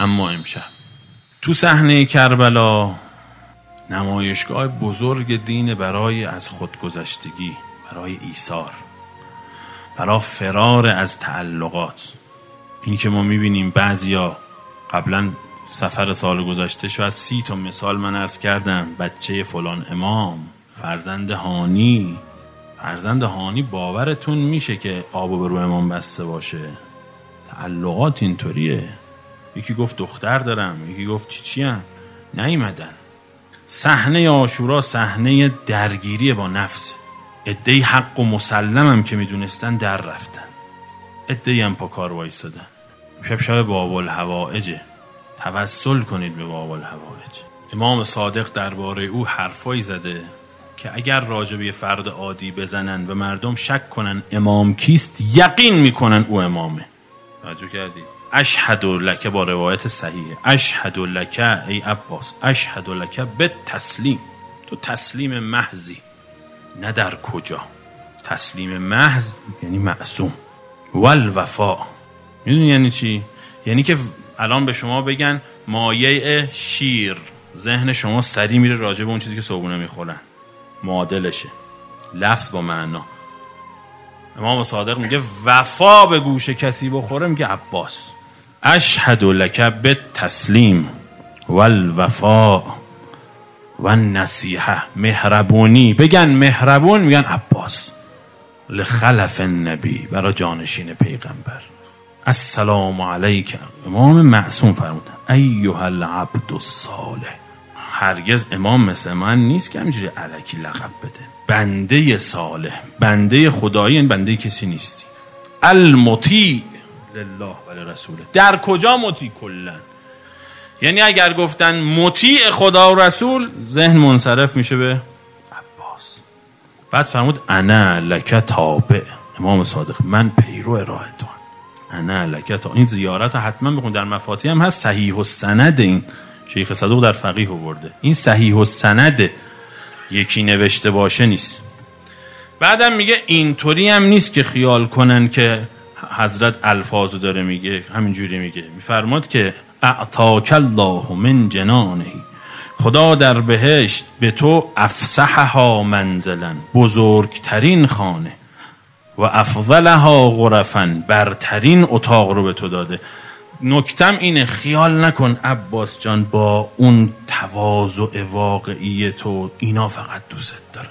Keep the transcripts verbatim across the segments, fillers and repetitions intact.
اما امشب تو صحنه کربلا نمایشگاه بزرگ دین برای از خودگذشتگی، برای ایثار، برای فرار از تعلقات. اینی که ما میبینیم بعضیا قبلا سفر سال گذشته شاید سی تا مثال من عرض کردم، بچه فلان امام، فرزند هانی. فرزند هانی باورتون میشه که آبو به رو امام بسته باشه؟ تعلقات اینطوریه. یکی گفت دختر دارم، یکی گفت چی چی هم نیومدن. صحنه عاشورا صحنه درگیری با نفس. عده‌ای حق و مسلمم که میدونستن در رفتن، عده‌ای هم پا کار وایسادن. شب شب باب الحوائجه، توسل کنید به باب الحوائج. امام صادق درباره او حرفایی زده که اگر راجع به فرد عادی بزنن و مردم شک کنن امام کیست، یقین میکنن او امامه. توجه کردید؟ اشهد لک، با روایت صحیحه، اشهد لک ای عباس، اشهد لک به تسلیم. تو تسلیم محضی، نه در کجا. تسلیم محض یعنی معصوم. والوفا میدونی یعنی چی؟ یعنی که الان به شما بگن مایه شیر، ذهن شما سریع میره راجع به اون چیزی که صبحونه میخورن، معادلشه، لفظ با معنا. امام صادق میگه وفا به گوش کسی بخوره، میگه عباس. اشهد لک به تسلیم والوفا و نصیحه، مهربونی. بگن مهربون، میگن عباس. لخلف النبی، برای جانشین پیغمبر. السلام علیک، امام معصوم فرمودن ایها العبد الصالح. هرگز امام مثل من نیست که همینجوری الکی لقب بده. بنده صالح، بنده خدایی، این بنده کسی نیستی. المطیع لله و لرسوله. در کجا مطیع؟ کلن. یعنی اگر گفتن مطیع خدا و رسول، ذهن منصرف میشه به عباس. بعد فرمود انا لک تابع، امام صادق من پیرو راه تو. انا لک تابع. این زیارت حتما بخون، در مفاتیح هم هست، صحیح السند. این شیخ صدوق در فقیه آورده، این صحیح السند، یکی نوشته باشه نیست. بعدم میگه اینطوری هم نیست که خیال کنن که حضرت الفاظو داره میگه، همینجوری میگه. میفرماد که اعطاک الله من جنانه، خدا در بهشت به تو افسحها منزلا، بزرگترین خانه، و افضلها غرفا، برترین اتاق رو به تو داده. نکتم اینه، خیال نکن عباس جان با اون تواضع واقعی تو اینا فقط دوست داره.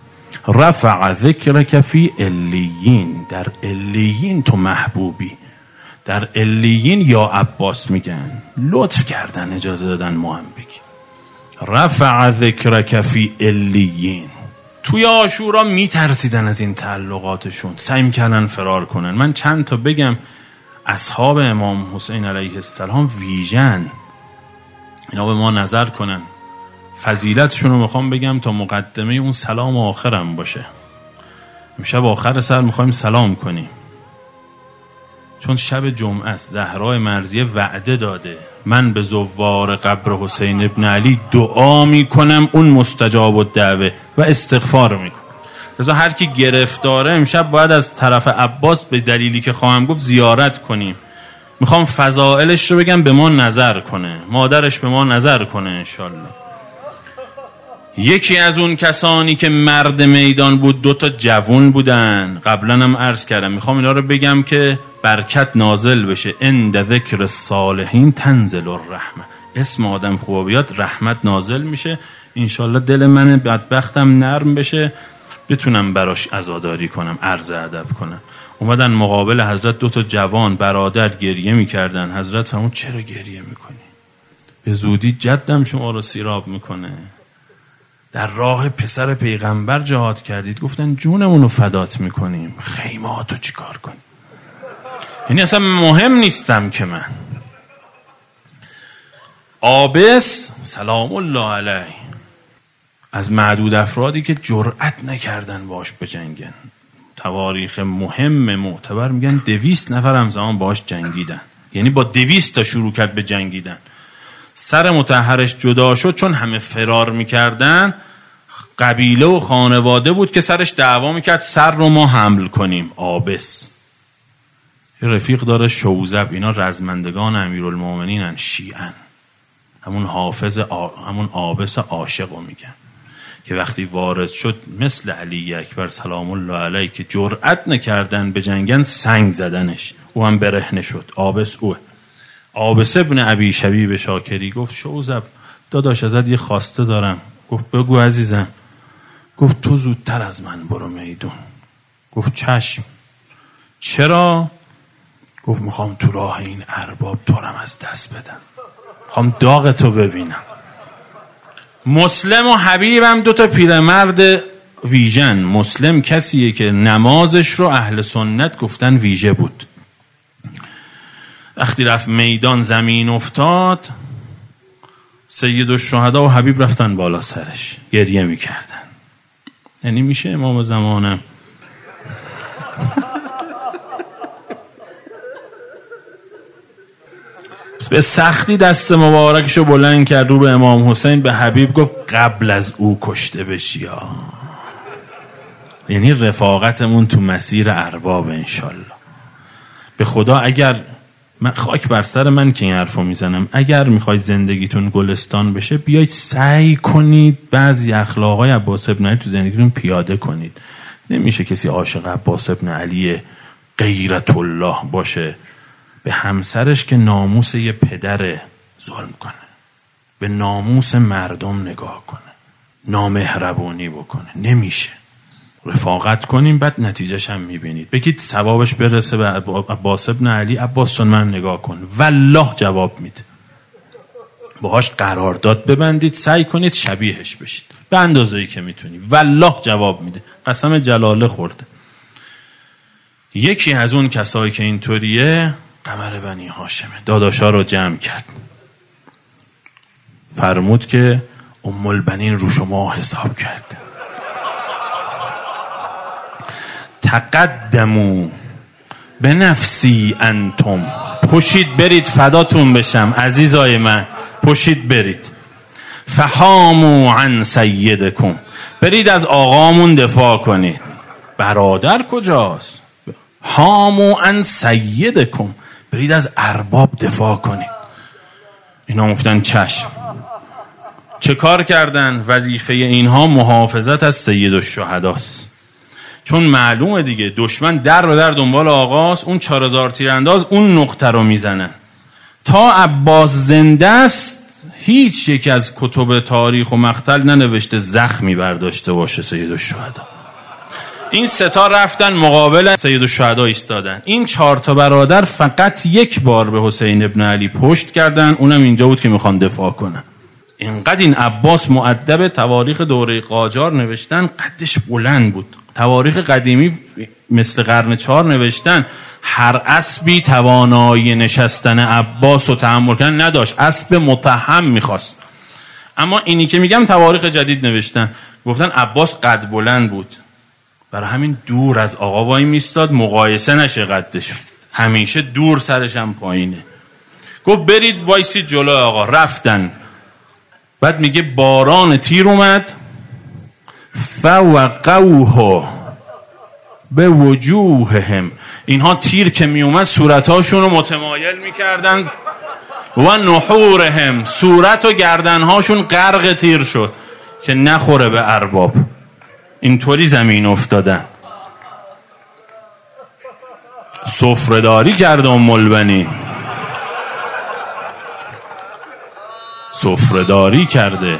رفع ذکرک فی علیین، در علیین تو محبوبی. در علیین یا عباس میگن، لطف کردن اجازه دادن ما هم بگیم. رفع ذکرک فی علیین. توی عاشورا میترسیدن از این تعلقاتشون، سعی میکردن فرار کنن. من چند تا بگم. اصحاب امام حسین علیه السلام ویژن، اینا به ما نظر کنن. فضیلتشون رو میخوام بگم تا مقدمه اون سلام آخرم باشه. امشب آخر سر میخوایم سلام کنیم، چون شب جمعه است. زهرای مرضیه وعده داده من به زوار قبر حسین ابن علی دعا میکنم، اون مستجاب الدعوه و استغفار میکنم. لذا هر کی گرفتاره امشب باید از طرف عباس به دلیلی که خواهم گفت زیارت کنیم. میخوام فضائلش رو بگم، به ما نظر کنه، مادرش به ما نظر کنه انشالله. یکی از اون کسانی که مرد میدان بود، دو تا جوون بودن، قبلا هم عرض کردم. میخوام اینا رو بگم که برکت نازل بشه. عند ذکر الصالحین تنزل الرحمه. اسم آدم خوب بیاد رحمت نازل میشه. انشالله دل من بدبختم نرم بشه، بتونم براش عزاداری کنم، عرض ادب کنم. اومدن مقابل حضرت دو تا جوان برادر گریه میکردن. حضرت فرمود چرا گریه میکنی؟ به زودی جدم شما رو سیراب میکنه. در راه پسر پیغمبر جهاد کردید. گفتن جونمون رو فدات میکنیم. خیماتو چیکار کنیم؟ یعنی اصلا مهم نیستم که من. عابس سلام الله علیه از معدود افرادی که جرأت نکردن باش بجنگن. تواریخ مهم معتبر میگن دویست نفر همزمان باش جنگیدن. یعنی با دویست تا شروع کرد به جنگیدن. سر مطهرش جدا شد، چون همه فرار میکردن. قبیله و خانواده بود که سرش دعوا میکرد سر رو ما حمل کنیم. عابس یه رفیق داره شوذب، اینا رزمندگان امیرالمومنینن، شیعن، همون حافظ آ... همون عابس عاشق رو میگن که وقتی وارد شد مثل علی اکبر سلام الله علیه که جرأت نکردن به جنگن، سنگ زدنش، او هم برهنه شد. عابس اوه عابس ابن ابی شبیب شاکری گفت شوذب داداش ازت یه خواسته دارم. گفت بگو عزیزم. گفت تو زودتر از من برو میدون. گفت چشم. چرا؟ گفت میخوام تو راه این ارباب تورم از دست بدم، میخوام داغ تو ببینم. مسلم و حبیبم دو تا پیرمرد ویژن. مسلم کسیه که نمازش رو اهل سنت گفتن ویژه بود. وقتی رفت میدان زمین افتاد، سید الشهدا و حبیب رفتن بالا سرش گریه میکردن. یعنی میشه امام زمانم به سختی دست مبارکشو بلند کرد رو به امام حسین، به حبیب گفت قبل از او کشته بشی ها. یعنی رفاقتمون تو مسیر ارباب انشالله. به خدا اگر من خاک بر سر من که این حرفو میزنم، اگر میخواید زندگیتون گلستان بشه بیایید سعی کنید بعضی اخلاقای عباس ابن علی تو زندگیتون پیاده کنید. نمیشه کسی عاشق عباس ابن علی غیرت الله باشه به همسرش که ناموس یه پدر ظلم کنه، به ناموس مردم نگاه کنه، نامهربونی بکنه. نمیشه. رفاقت کنیم بعد نتیجهش هم میبینید. بگید ثوابش برسه به عباس ابن علی، عباس جان من نگاه کن، والله جواب میده. باهاش قرارداد ببندید، سعی کنید شبیهش بشید به اندازه‌ای که میتونید، والله جواب میده. قسم جلاله خورده. یکی از اون کسایی که اینطوریه قمر بنی هاشمه. داداشا رو جمع کرد، فرمود که ام البنین رو شما حساب کرد. تقدمو به نفسی انتم، پشید برید فداتون بشم عزیزای من، پشید برید. فهامو عن سیدکم، برید از آقامون دفاع کنید. برادر کجاست؟ هامو عن سیدکم، برید از ارباب دفاع کنید. اینا گفتن چشم. چه کار کردن؟ وظیفه اینها محافظت از سید الشهداست. چون معلومه دیگه دشمن در و در دنبال آقاست، اون چهار هزار تیرانداز اون نقطه رو میزنن. تا عباس زنده است هیچ یک از کتب تاریخ و مقتل ننوشته زخمی برداشته باشه سید الشهدا. این سه تا رفتن مقابل سید الشهدا ایستادن. این چهار تا برادر فقط یک بار به حسین ابن علی پشت کردن، اونم اینجا بود که میخوان دفاع کنن. اینقدر این عباس مؤدب. تواریخ دوره قاجار نوشتن قدش بلند بود. تواریخ قدیمی مثل قرن چهار نوشتن هر اسبی توانایی نشستن عباس و تحمل کردن نداشت، اسب متهم میخواست. اما اینی که میگم تواریخ جدید نوشتن، گفتن عباس قد بلند بود، برای همین دور از آقا وای میستاد مقایسه نشه قدش، همیشه دور سرش هم پایینه. گفت برید وایسید جلو آقا. رفتن. بعد میگه باران تیر اومد، فوقوه به وجوههم، اینها تیر که می اومد صورتاشون رو متمایل میکردن، و نحورهم، صورت و گردنهاشون غرق تیر شد که نخوره به ارباب. اینطوری زمین افتادن. سفره‌داری کرد ام البنین، سفره‌داری کرده.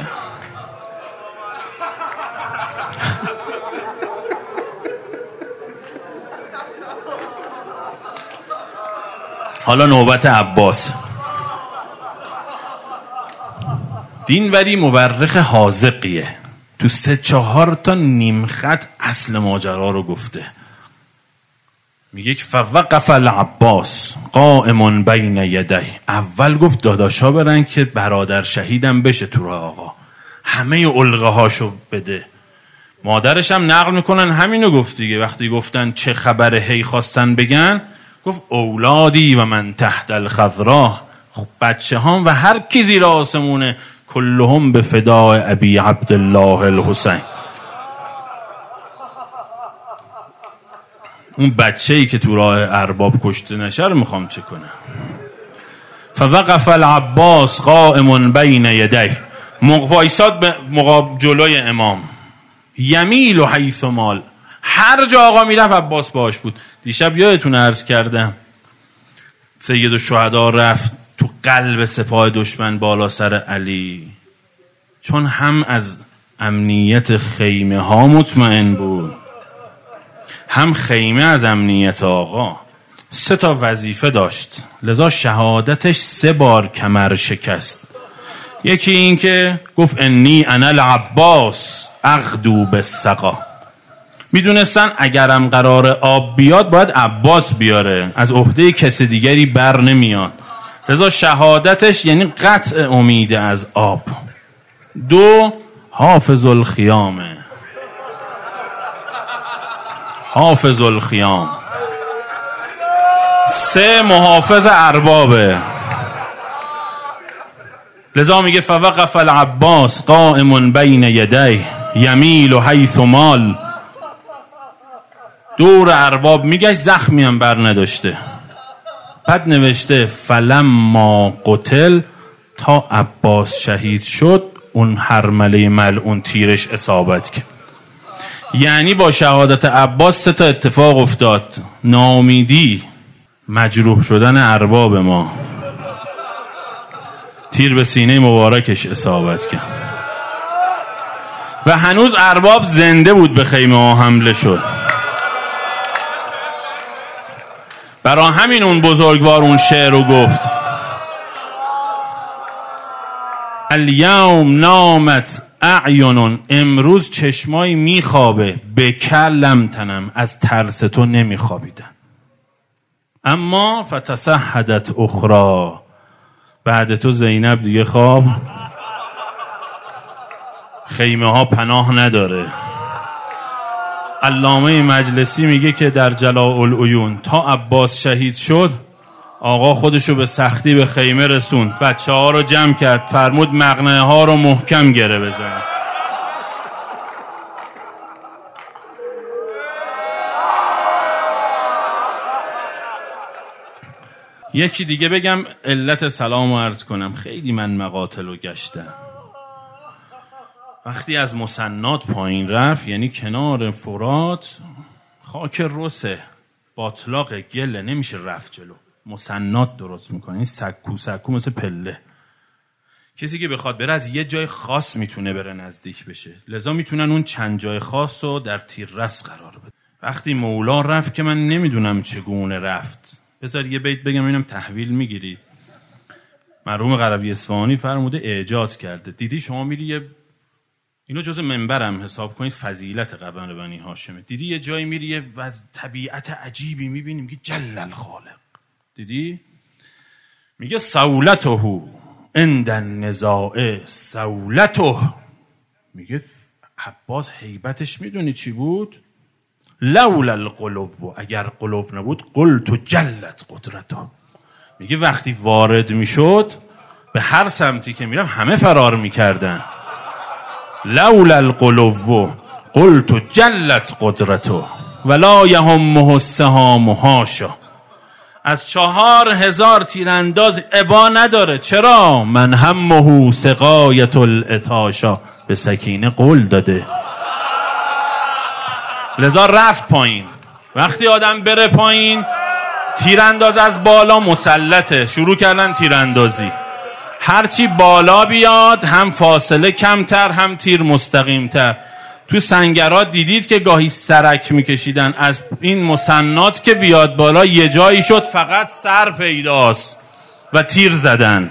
حالا نوبت عباس. دینوری مورخ حاذقیه، تو سه چهار تا نیم خط اصل ماجرا رو گفته. میگه که فوقف العباس قائم بین یدی، اول گفت داداشا برن که برادر شهیدم بشه تو راه آقا، همه علقه هاشو بده. مادرش هم نقل میکنن همینو گفت دیگه. وقتی گفتن چه خبره هی خواستن بگن، گفت اولادی و من تحت الخضرا، خب بچه هم و هر کی زیر آسمونه، کلهم به فدای ابی عبدالله الحسین. اون بچه‌ای که تو راه ارباب کشته نشه رو میخوام چه کنم. فوقف العباس قائم بین یدیه، وایساد به مقابل جلوی امام. یمیل و حیث مال، هر جا آقا میرفت عباس باش بود. دیشب یادتون عرض کردم سید الشهدا رفت تو قلب سپاه دشمن بالا سر علی، چون هم از امنیت خیمه ها مطمئن بود، هم خیمه از امنیت آقا. سه تا وظیفه داشت، لذا شهادتش سه بار کمر شکست. یکی این که گفت انی انا العباس اغدو بالسقا، میدونستن اگرم قرار آب بیاد باید عباس بیاره، از عهده کسی دیگری بر نمیاد، لذا شهادتش یعنی قطع امید از آب. دو، حافظ الخیامه، حافظ الخیام. سه، محافظ اربابه. لذا میگه فوقف العباس قائم بین یدیه یمیل حیث مال. دور ارباب میگشت، زخمی هم بر نداشته. بعد نوشته فلما قتل، تا عباس شهید شد اون هرمله ملعون تیرش اصابت کرد. یعنی با شهادت عباس سه تا اتفاق افتاد: ناامیدی، مجروح شدن ارباب ما، تیر به سینه مبارکش اصابت کرد و هنوز ارباب زنده بود، به خیمه ها حمله شد. برای همین اون بزرگوار اون شعر رو گفت الیوم نامت اعین، امروز چشمایی میخوابه، به کلم تنم، از ترس تو نمیخوابیدن. اما فتسهدت اخرى، بعد تو زینب دیگه خواب خیمه ها پناه نداره. علامه مجلسی میگه که در جلاء العیون تا عباس شهید شد آقا خودشو به سختی به خیمه رسوند، بچه ها رو جمع کرد، فرمود مقنعه ها رو محکم گره بزنن. یکی دیگه بگم علت سلام رو عرض کنم. خیلی من مقاتل رو گشتم، وقتی از مسنات پایین رفت، یعنی کنار فرات خاک رسه، باطلاق گله، نمیشه رفت جلو، مسنات درست میکنه، این سکو سکو مثل پله. کسی که بخواد بره از یه جای خاص میتونه بره نزدیک بشه، لذا میتونن اون چند جای خاص رو در تیررس قرار بده. وقتی مولا رفت که من نمیدونم چگونه رفت، بذار یه بیت بگم اینم تحویل میگیری. مرحوم قروی اصفهانی فرموده اعجاز کرده، دیدی شما میری یه، اینو جز منبرم حساب کنید، فضیلت قبر بنی هاشمه، دیدی یه جایی میری یه طبیعت عجیبی میبینی، میگه جل الخالق، دیدی؟ میگه سولته عند النزاع سولته، میگه عباس هیبتش میدونی چی بود؟ لولا القلوب، اگر قلوب نبود قلت جلت قدرته. میگه وقتی وارد میشد به هر سمتی که میرم همه فرار میکردن. لولا القلوب قلت جلت قدرته ولا یهمه السهام حاشا. از چهار هزار تیرانداز ابا نداره. چرا؟ من همه سقایت الاتاشا، به سکینه قول داده، لذا رفت پایین. وقتی آدم بره پایین، تیرانداز از بالا مسلطه، شروع کردن تیراندازی. هرچی بالا بیاد هم فاصله کمتر هم تیر مستقیمتر. تو سنگرها دیدید که گاهی سرک میکشیدن، از این مسنات که بیاد بالا یه جایی شد فقط سر پیداست و تیر زدن.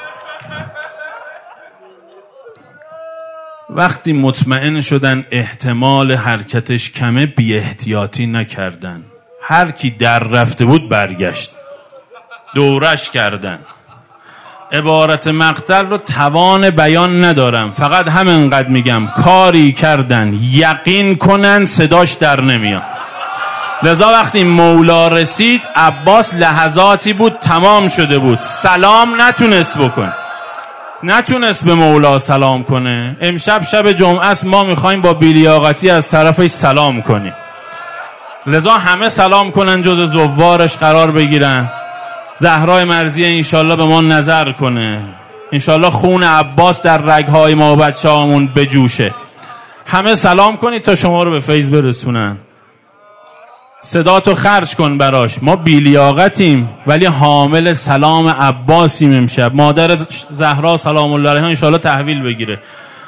وقتی مطمئن شدن احتمال حرکتش کمه، بی احتیاطی نکردن، هر کی در رفته بود برگشت، دورش کردن. عبارت مقتل رو توان بیان ندارم، فقط همینقدر میگم کاری کردن یقین کنن صداش در نمیاد. لذا وقتی مولا رسید، عباس لحظاتی بود تمام شده بود، سلام نتونست بکن، نتونست به مولا سلام کنه. امشب شب جمعه است، ما میخوایم با بیلیاقتی از طرفش سلام کنیم. لذا همه سلام کنن جز زوارش قرار بگیرن. زهرای مرضیه انشالله به ما نظر کنه، انشالله خون عباس در رگهای ما و بچه هامون بجوشه. همه سلام کنید تا شما رو به فیض برسونن. صدا تو خرج کن براش. ما بیلیاقتیم ولی حامل سلام عباسیم. امشب مادر زهرا سلام الله علیها انشالله تحویل بگیره.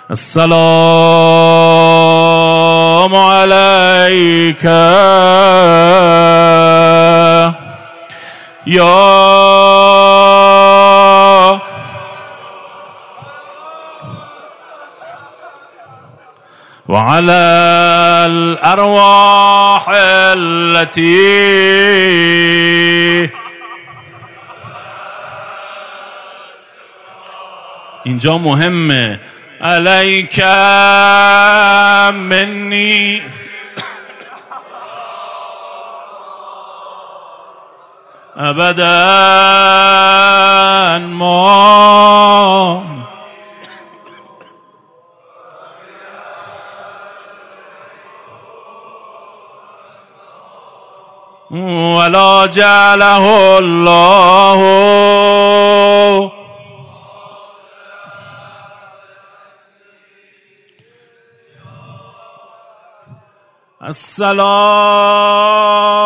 السلام علیک یا وعلى الأرواح التي اینجا مهمه. علیک منی ابدا ما ولا جعله الله السلام